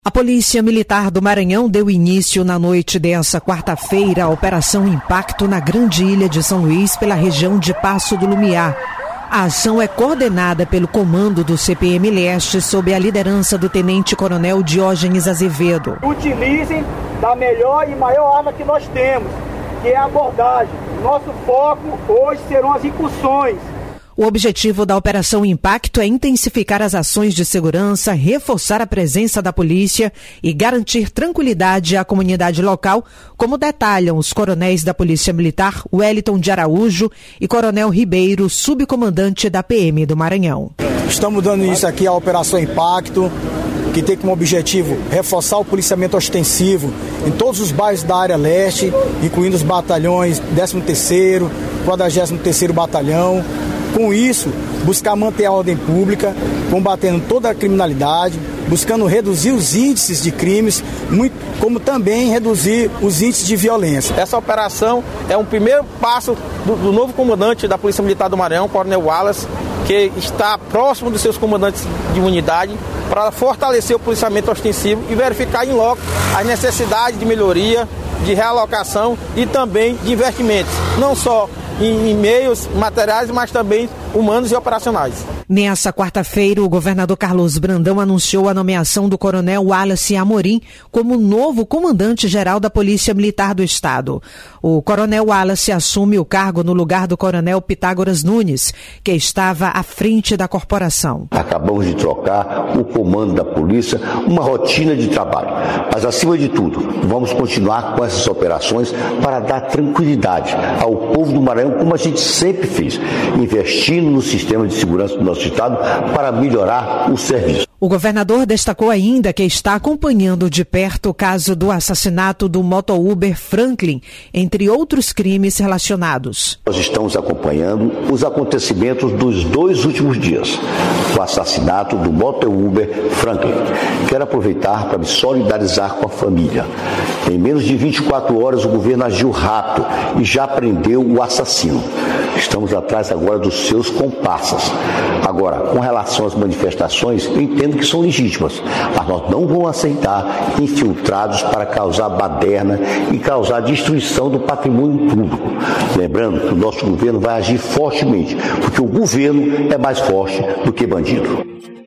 A Polícia Militar do Maranhão deu início na noite desta quarta-feira à Operação Impacto na Grande Ilha de São Luís, pela região de Passo do Lumiar. A ação é coordenada pelo comando do CPM Leste, sob a liderança do Tenente-Coronel Diógenes Azevedo. Utilizem da melhor e maior arma que nós temos, que é a abordagem. Nosso foco hoje serão as incursões. O objetivo da Operação Impacto é intensificar as ações de segurança, reforçar a presença da polícia e garantir tranquilidade à comunidade local, como detalham os coronéis da Polícia Militar, Wellington de Araújo e Coronel Ribeiro, subcomandante da PM do Maranhão. Estamos dando início aqui à Operação Impacto, que tem como objetivo reforçar o policiamento ostensivo em todos os bairros da área leste, incluindo os batalhões 13º, 43º Batalhão. Com isso, buscar manter a ordem pública, combatendo toda a criminalidade, buscando reduzir os índices de crimes, como também reduzir os índices de violência. Essa operação é um primeiro passo do novo comandante da Polícia Militar do Maranhão, Coronel Wallace, que está próximo dos seus comandantes de unidade, para fortalecer o policiamento ostensivo e verificar em loco as necessidades de melhoria, de realocação e também de investimentos, não só em meios materiais, mas também humanos e operacionais. Nessa quarta-feira, o governador Carlos Brandão anunciou a nomeação do coronel Wallace Amorim como novo comandante-geral da Polícia Militar do Estado. O coronel Wallace assume o cargo no lugar do coronel Pitágoras Nunes, que estava à frente da corporação. Acabamos de trocar o comando da polícia, uma rotina de trabalho. Mas, acima de tudo, vamos continuar com essas operações para dar tranquilidade ao povo do Maranhão, como a gente sempre fez, investindo no sistema de segurança do nosso Estado para melhorar o serviço. O governador destacou ainda que está acompanhando de perto o caso do assassinato do moto-Uber Franklin, entre outros crimes relacionados. Nós estamos acompanhando os acontecimentos dos 2 últimos dias, o assassinato do moto-Uber Franklin. Quero aproveitar para me solidarizar com a família. Em menos de 24 horas, o governo agiu rápido e já prendeu o assassino. Estamos atrás agora dos seus comparsas. Agora, com relação às manifestações, eu entendo que são legítimas, mas nós não vamos aceitar infiltrados para causar baderna e causar destruição do patrimônio público. Lembrando que o nosso governo vai agir fortemente, porque o governo é mais forte do que bandido.